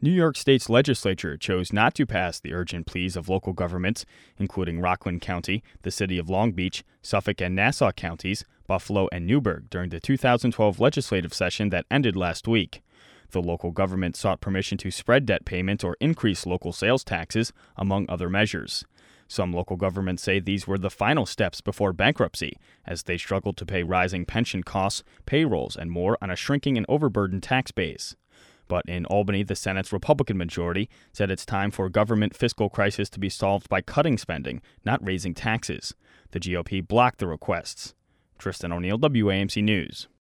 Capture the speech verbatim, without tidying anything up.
New York State's legislature chose not to pass the urgent pleas of local governments, including Rockland County, the city of Long Beach, Suffolk and Nassau counties, Buffalo and Newburgh, during the two thousand twelve legislative session that ended last week. The local government sought permission to spread debt payment or increase local sales taxes, among other measures. Some local governments say these were the final steps before bankruptcy, as they struggled to pay rising pension costs, payrolls, and more on a shrinking and overburdened tax base. But in Albany, the Senate's Republican majority said it's time for government fiscal crisis to be solved by cutting spending, not raising taxes. The G O P blocked the requests. Tristan O'Neill, W A M C News.